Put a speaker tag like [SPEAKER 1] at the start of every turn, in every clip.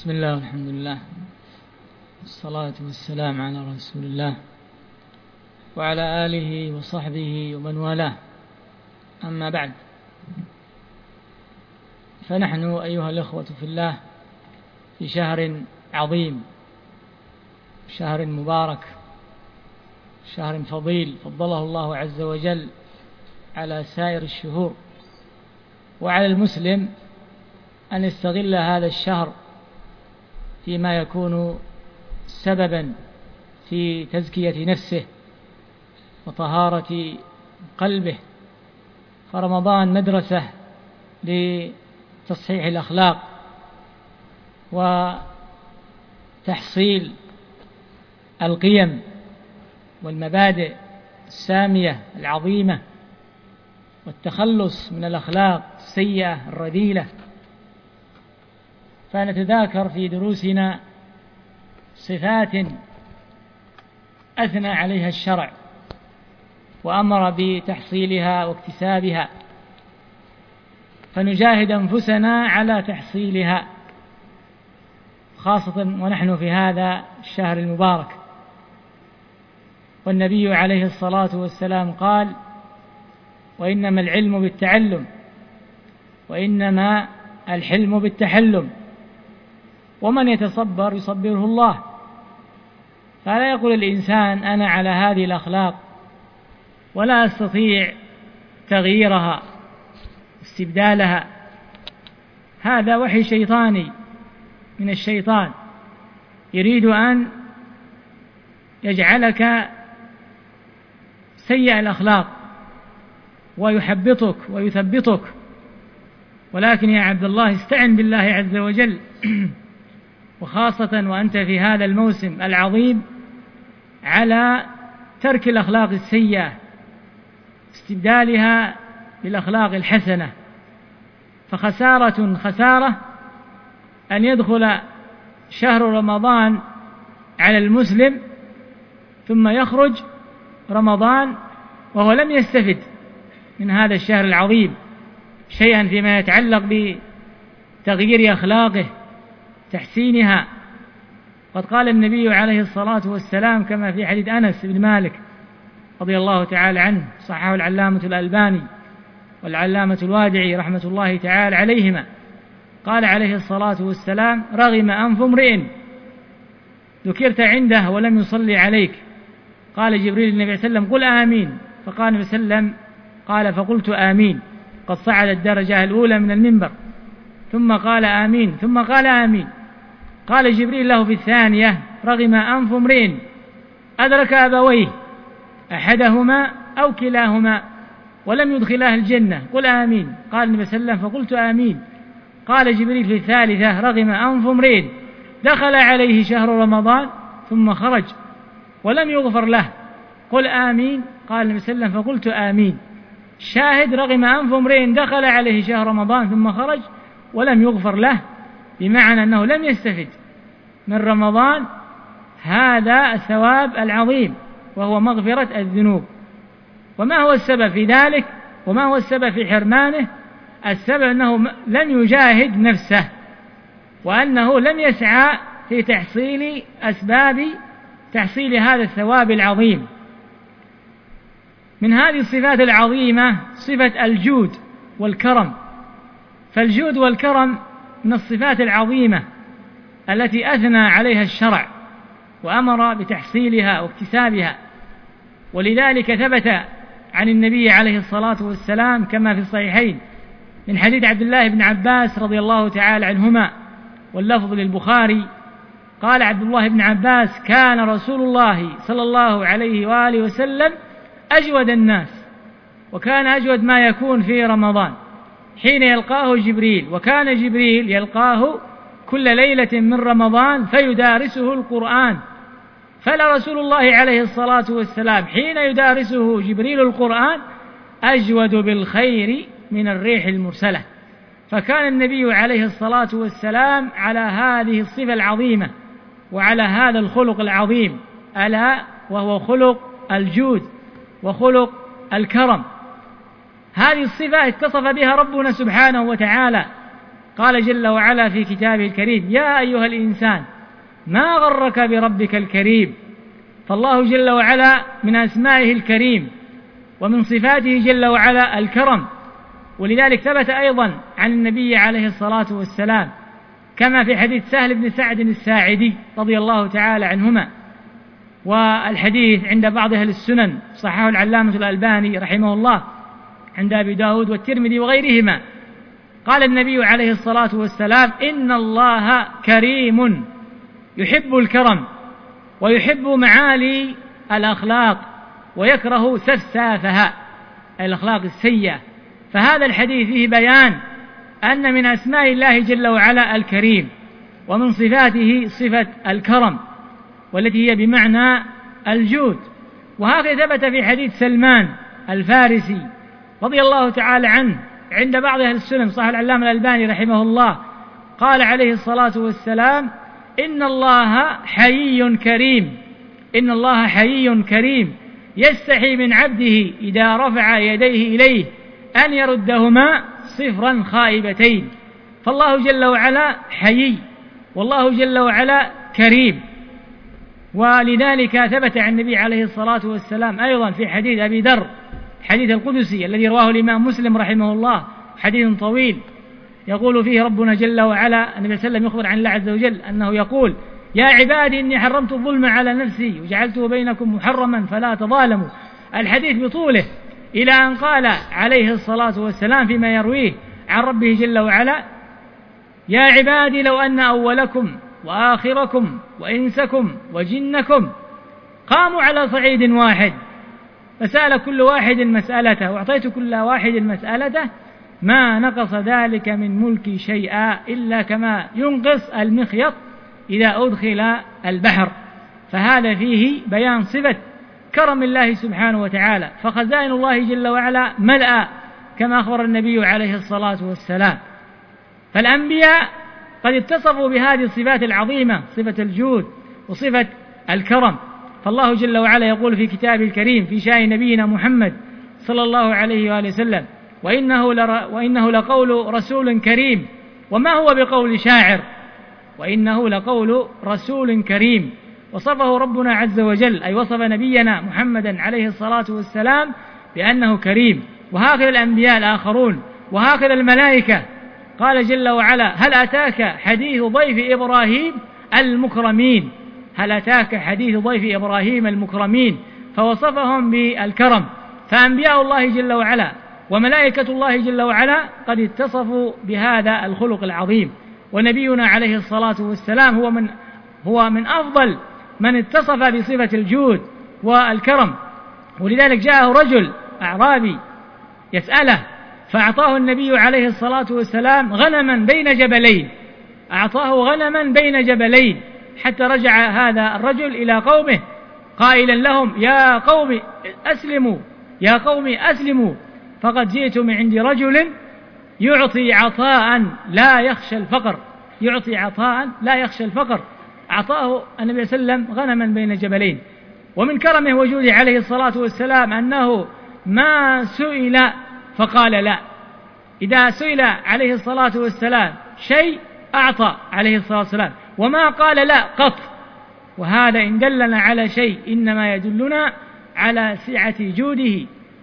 [SPEAKER 1] بسم الله والحمد لله والصلاة والسلام على رسول الله وعلى آله وصحبه ومن والاه. أما بعد، فنحن أيها الأخوة في الله في شهر عظيم، شهر مبارك، شهر فضيل فضله الله عز وجل على سائر الشهور، وعلى المسلم أن يستغل هذا الشهر فيما يكون سببا في تزكية نفسه وطهارة قلبه. فرمضان مدرسة لتصحيح الأخلاق وتحصيل القيم والمبادئ السامية العظيمة والتخلص من الأخلاق السيئة الرذيلة. فنتذاكر في دروسنا صفات أثنى عليها الشرع وأمر بتحصيلها واكتسابها، فنجاهد أنفسنا على تحصيلها، خاصة ونحن في هذا الشهر المبارك. والنبي عليه الصلاة والسلام قال: وإنما العلم بالتعلم، وإنما الحلم بالتحلم، ومن يتصبر يصبره الله. فلا يقول الإنسان أنا على هذه الأخلاق ولا أستطيع تغييرها استبدالها. هذا وحي شيطاني من الشيطان، يريد أن يجعلك سيء الأخلاق ويحبطك ويثبطك. ولكن يا عبد الله استعن بالله عز وجل، وخاصة وأنت في هذا الموسم العظيم، على ترك الأخلاق السيئة استبدالها بالأخلاق الحسنة. فخسارة أن يدخل شهر رمضان على المسلم ثم يخرج رمضان وهو لم يستفد من هذا الشهر العظيم شيئا فيما يتعلق بتغيير أخلاقه، تحسينها. قد قال النبي عليه الصلاة والسلام كما في حديث أنس بن مالك رضي الله تعالى عنه، صححه العلامة الألباني والعلامة الوادعي رحمة الله تعالى عليهما، قال عليه الصلاة والسلام: رغم أنف امرئ ذكرت عنده ولم يصلي عليك. قال جبريل للنبي صلى الله عليه وسلم: قل آمين. فقال النبي صلى الله عليه وسلم: قال فقلت آمين. قد صعد الدرجة الأولى من المنبر، ثم قال آمين، ثم قال آمين. قال جبريل له في الثانية: رغم أنف امرئ أدرك أبويه أحدهما أو كلاهما ولم يدخلاه الجنة، قل آمين. قال النبي صلى الله عليه وسلم: فقلت آمين. قال جبريل في الثالثة: رغم أنف امرئ دخل عليه شهر رمضان ثم خرج ولم يغفر له، قل آمين. قال النبي صلى الله عليه وسلم: فقلت آمين. شاهد: رغم أنف امرئ دخل عليه شهر رمضان ثم خرج ولم يغفر له، بمعنى أنه لم يستفد من رمضان هذا الثواب العظيم وهو مغفرة الذنوب. وما هو السبب في ذلك؟ وما هو السبب في حرمانه؟ السبب أنه لم يجاهد نفسه، وأنه لم يسعى في تحصيل أسباب تحصيل هذا الثواب العظيم. من هذه الصفات العظيمة صفة الجود والكرم. فالجود والكرم من الصفات العظيمة التي أثنى عليها الشرع وأمر بتحصيلها واكتسابها. ولذلك ثبت عن النبي عليه الصلاة والسلام كما في الصحيحين من حديث عبد الله بن عباس رضي الله تعالى عنهما، واللفظ للبخاري، قال عبد الله بن عباس: كان رسول الله صلى الله عليه وآله وسلم أجود الناس، وكان أجود ما يكون في رمضان حين يلقاه جبريل، وكان جبريل يلقاه كل ليلة من رمضان فيدارسه القرآن. فلرسول الله عليه الصلاة والسلام حين يدارسه جبريل القرآن أجود بالخير من الريح المرسلة. فكان النبي عليه الصلاة والسلام على هذه الصفة العظيمة وعلى هذا الخلق العظيم، ألا وهو خلق الجود وخلق الكرم. هذه الصفة اتصف بها ربنا سبحانه وتعالى قال جل وعلا في كتابه الكريم: يا أيها الإنسان ما غرك بربك الكريم. فالله جل وعلا من أسمائه الكريم، ومن صفاته جل وعلا الكرم، ولذلك ثبت أيضا عن النبي عليه الصلاة والسلام كما في حديث سهل بن سعد الساعدي رضي الله تعالى عنهما، والحديث عند بعض أهل السنن صححه العلامة الألباني رحمه الله عند أبي داود والترمذي وغيرهما. قال النبي عليه الصلاة والسلام: إن الله كريم يحب الكرم ويحب معالي الأخلاق ويكره سفسافها، الأخلاق السيئة. فهذا الحديث فيه بيان أن من أسماء الله جل وعلا الكريم، ومن صفاته صفة الكرم والتي هي بمعنى الجود. وهكذا ثبت في حديث سلمان الفارسي رضي الله تعالى عنه عند بعض أهل السنن صحيح العلامة الألباني رحمه الله، قال عليه الصلاة والسلام: إن الله حيي كريم، إن الله حيي كريم يستحي من عبده إذا رفع يديه إليه أن يردهما صفرا خائبتين. فالله جل وعلا حيي، والله جل وعلا كريم. ولذلك ثبت عن النبي عليه الصلاة والسلام أيضا في حديث أبي ذر، حديث القدسي الذي رواه الإمام مسلم رحمه الله، حديث طويل يقول فيه ربنا جل وعلا، النبي صلى الله عليه وسلم يخبر عن الله عز وجل أنه يقول: يا عبادي إني حرمت الظلم على نفسي وجعلته بينكم محرما فلا تظالموا. الحديث بطوله إلى أن قال عليه الصلاة والسلام فيما يرويه عن ربه جل وعلا: يا عبادي لو أن أولكم وآخركم وإنسكم وجنكم قاموا على صعيد واحد فسأل كل واحد مسألته وأعطيت كل واحد مسألته ما نقص ذلك من ملكي شيئا إلا كما ينقص المخيط إذا أدخل البحر. فهذا فيه بيان صفة كرم الله سبحانه وتعالى، فخزائن الله جل وعلا ملأ كما أخبر النبي عليه الصلاة والسلام. فالأنبياء قد اتصفوا بهذه الصفات العظيمة، صفة الجود وصفة الكرم. فالله جل وعلا يقول في كتابه الكريم في شأن نبينا محمد صلى الله عليه وآله وسلم: وإنه لقول رسول كريم وما هو بقول شاعر، وإنه لقول رسول كريم. وصفه ربنا عز وجل، أي وصف نبينا محمدا عليه الصلاة والسلام بأنه كريم. وهكذا الأنبياء الآخرون، وهكذا الملائكة. قال جل وعلا: هل أتاك حديث ضيف إبراهيم المكرمين، هل أتاك حديث ضيف إبراهيم المكرمين، فوصفهم بالكرم. فأنبياء الله جل وعلا وملائكة الله جل وعلا قد اتصفوا بهذا الخلق العظيم. ونبينا عليه الصلاة والسلام هو من أفضل من اتصف بصفة الجود والكرم. ولذلك جاءه رجل أعرابي يسأله فأعطاه النبي عليه الصلاة والسلام غنما بين جبلين، أعطاه غنما بين جبلين، حتى رجع هذا الرجل إلى قومه قائلا لهم: يا قوم أسلموا، يا قوم أسلموا، فقد جئت من عند رجل يعطي عطاء لا يخشى الفقر، يعطي عطاء لا يخشى الفقر. أعطاه النبي صلى الله عليه وسلم غنما بين جبلين. ومن كرمه وجوده عليه الصلاة والسلام أنه ما سئل فقال لا، إذا سئل عليه الصلاة والسلام شيء أعطى عليه الصلاة والسلام، وما قال لا قط. وهذا إن دلنا على شيء إنما يدلنا على سعة جوده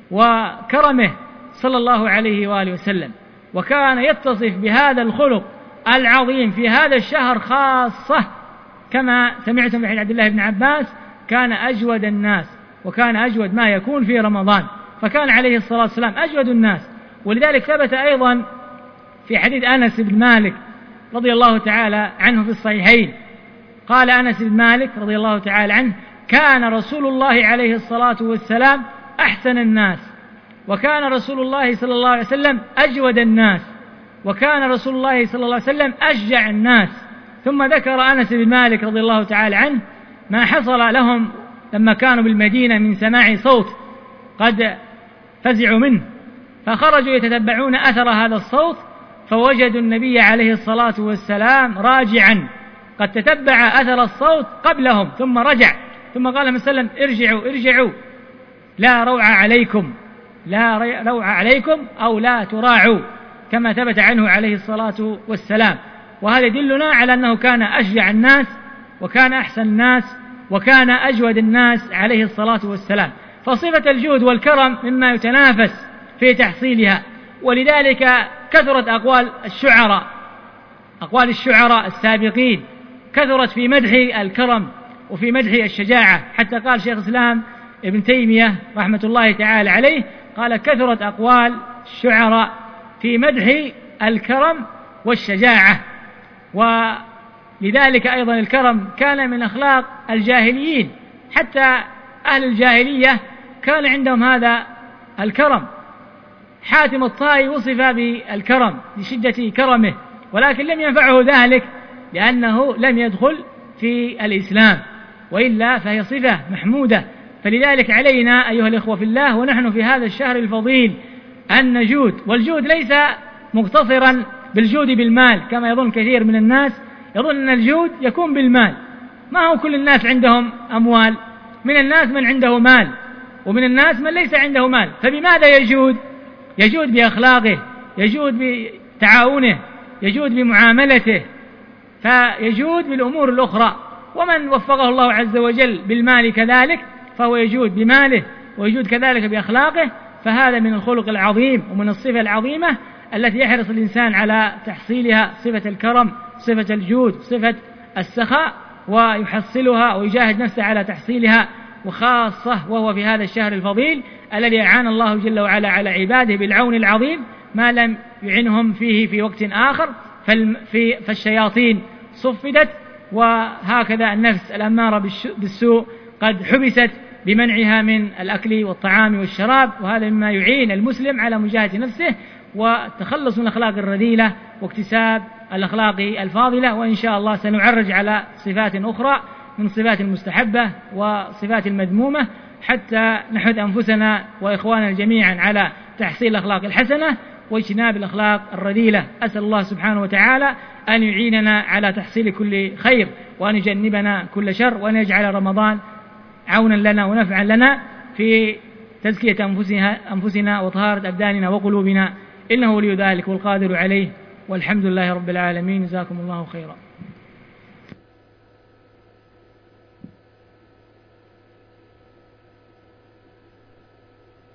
[SPEAKER 1] وكرمه صلى الله عليه وآله وسلم. وكان يتصف بهذا الخلق العظيم في هذا الشهر خاصة، كما سمعتم في حديث عبد الله بن عباس: كان أجود الناس، وكان أجود ما يكون في رمضان، فكان عليه الصلاة والسلام أجود الناس. ولذلك ثبت أيضا في حديث أنس بن مالك رضي الله تعالى عنه في الصحيحين، قال أنس بن مالك رضي الله تعالى عنه: كان رسول الله عليه الصلاة والسلام أحسن الناس، وكان رسول الله صلى الله عليه وسلم أجود الناس، وكان رسول الله صلى الله عليه وسلم أشجع الناس. ثم ذكر أنس بن مالك رضي الله تعالى عنه ما حصل لهم لما كانوا بالمدينة من سماع صوت قد فزعوا منه، فخرجوا يتتبعون أثر هذا الصوت، فوجدوا النبي عليه الصلاة والسلام راجعا قد تتبع أثر الصوت قبلهم ثم رجع، ثم قال لهم صلى الله عليه وسلم: ارجعوا لا روع عليكم، لا روع عليكم أو لا تراعوا. كما ثبت عنه عليه الصلاة والسلام. وهذا يدلنا على أنه كان أشجع الناس وكان أحسن الناس وكان أجود الناس عليه الصلاة والسلام. فصفة الجود والكرم مما يتنافس في تحصيلها، ولذلك كثرت أقوال الشعراء السابقين كثرت في مدح الكرم وفي مدح الشجاعة، حتى قال شيخ الإسلام ابن تيمية رحمة الله تعالى عليه قال كثرت أقوال الشعراء في مدح الكرم والشجاعة. ولذلك أيضا الكرم كان من أخلاق الجاهليين، حتى أهل الجاهلية كان عندهم هذا الكرم. حاتم الطائي وصف بالكرم لشدة كرمه، ولكن لم ينفعه ذلك لأنه لم يدخل في الإسلام، وإلا فهي صفة محمودة. فلذلك علينا أيها الإخوة في الله ونحن في هذا الشهر الفضيل أن نجود، والجود ليس مقتصرا بالجود بالمال كما يظن كثير من الناس، يظن أن الجود يكون بالمال. ما هو كل الناس عندهم أموال، من الناس من عنده مال ومن الناس من ليس عنده مال. فبماذا يجود؟ يجود بأخلاقه، يجود بتعاونه، يجود بمعاملته، فيجود بالأمور الأخرى. ومن وفقه الله عز وجل بالمال كذلك فهو يجود بماله ويجود كذلك بأخلاقه. فهذا من الخلق العظيم ومن الصفة العظيمة التي يحرص الإنسان على تحصيلها، صفة الكرم، صفة الجود، صفة السخاء، ويحصلها ويجاهد نفسه على تحصيلها، وخاصة وهو في هذا الشهر الفضيل الذي أعان الله جل وعلا على عباده بالعون العظيم ما لم يعنهم فيه في وقت آخر. فالشياطين صفدت، وهكذا النفس الأمارة بالسوء قد حبست بمنعها من الأكل والطعام والشراب. وهذا مما يعين المسلم على مجاهدة نفسه والتخلص من الأخلاق الرذيلة واكتساب الأخلاق الفاضلة. وإن شاء الله سنعرج على صفات أخرى من صفات المستحبة وصفات المذمومة حتى نحث أنفسنا وإخواننا جميعا على تحصيل الأخلاق الحسنة واجتناب الأخلاق الرذيلة. أسأل الله سبحانه وتعالى أن يعيننا على تحصيل كل خير وأن يجنبنا كل شر، وأن يجعل رمضان عونا لنا ونفعا لنا في تزكية أنفسنا وطهارة أبداننا وقلوبنا، إنه ولي ذلك والقادر عليه، والحمد لله رب العالمين. جزاكم الله خيرا.